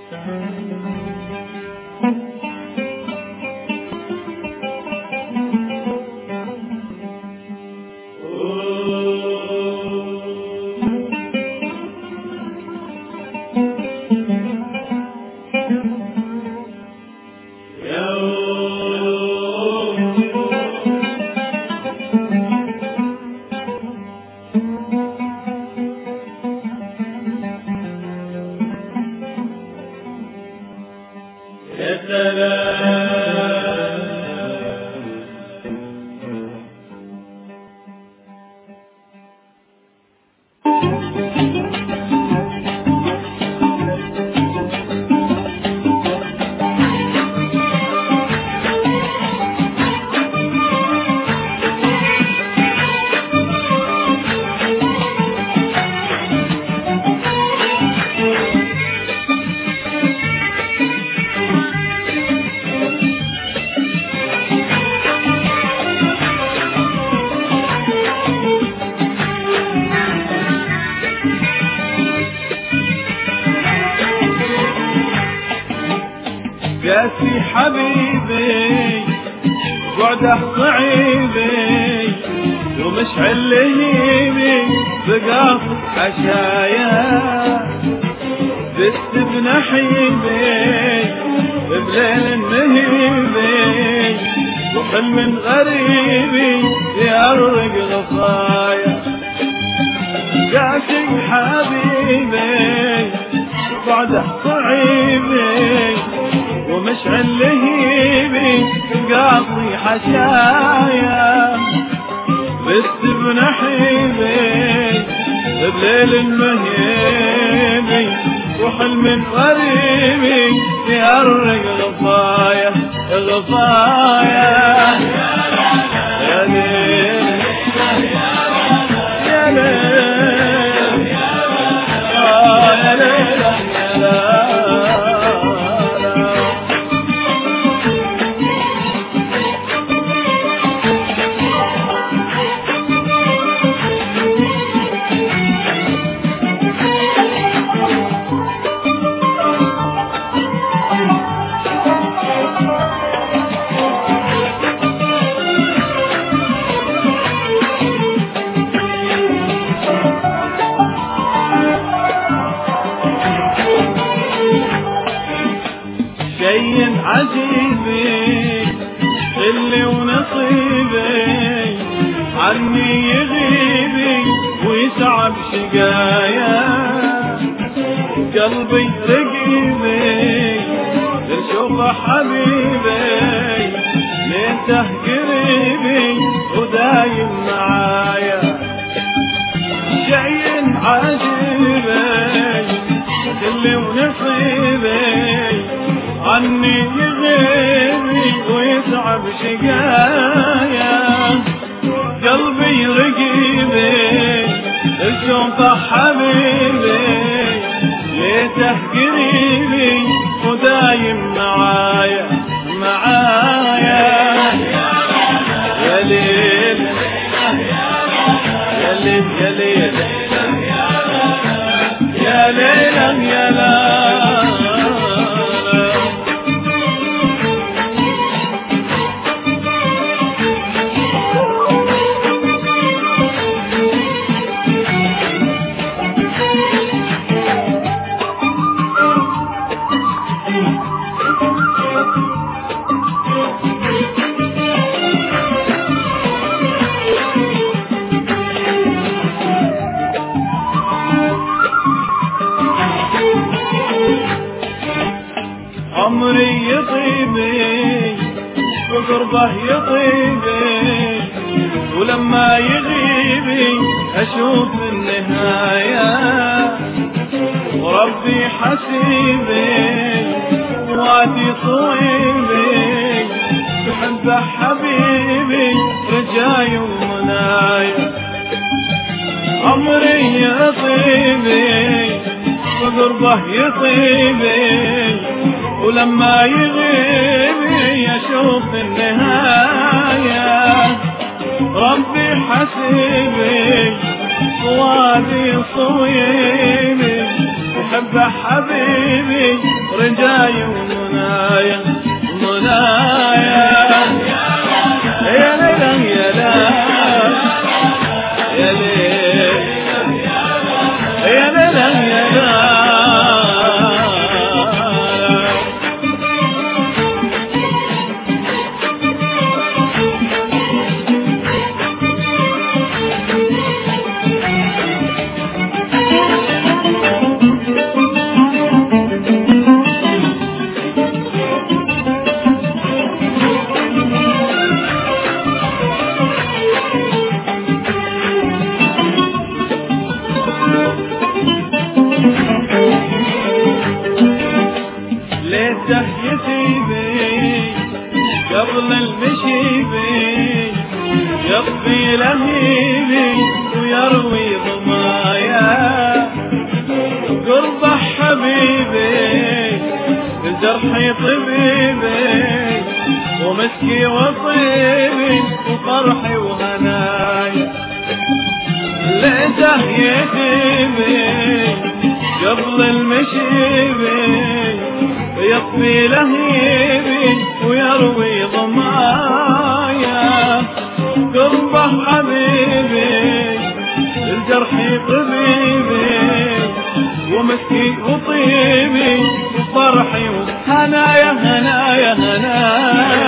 قاسي حبيبي بعده صعيبي ومشعل لهيبي بقاف حشايا بس بنحيبي بليل نهيبي وحلم غريبي يرق غصايا قاسي حبيبي بعده صعيبي ومشعل لهيبي قاطي حشايا بس بنحيبي بليل مهيبي وحلم غريبي يرق غصايا غصايا يا ليل يا ليل يا ليل شيء عجيبي اللي ونصيبي عني يغيبي ويصعب شقايا قلبي رقيبي تشوفه حبيبي ليته قريبي ودايم معايا شيء عجيبي اللي ونصيبي عني يغيبي ويصعب شقايا قلبي رقيبي تشوفه حبيبي ليته قريبي ودايم معايا معايا يا ليل يا ليل يا ليل يا ليل يا ليل عمري يطيبي بقربه يطيبي ولما يغيبي أشوف النهاية وربي حسيبي وادي صويبي بحبه حبيبي رجاي ومنايا عمري يطيبي بقربه يطيبي ولما يغيبي أشوف النهاية ربي حسيبي وادي صويبي حب حبيبي رجاي ومنايا منايا يا ليلى يا لا يا ليلى يا ليلى يا لا قبل المشي بي يطفي لهيبي ويروي ضمايا قرب حبيبي جرحي طبيبي ومسكي وطيبي وفرحي وهناي ليته يتيبي قبل المشي بي يطفي لهيبي ويروي ضمايا قربه حبيبي الجرح طبيبي ومسكي وطيبي وفرحي وهنايا هنايا هنايا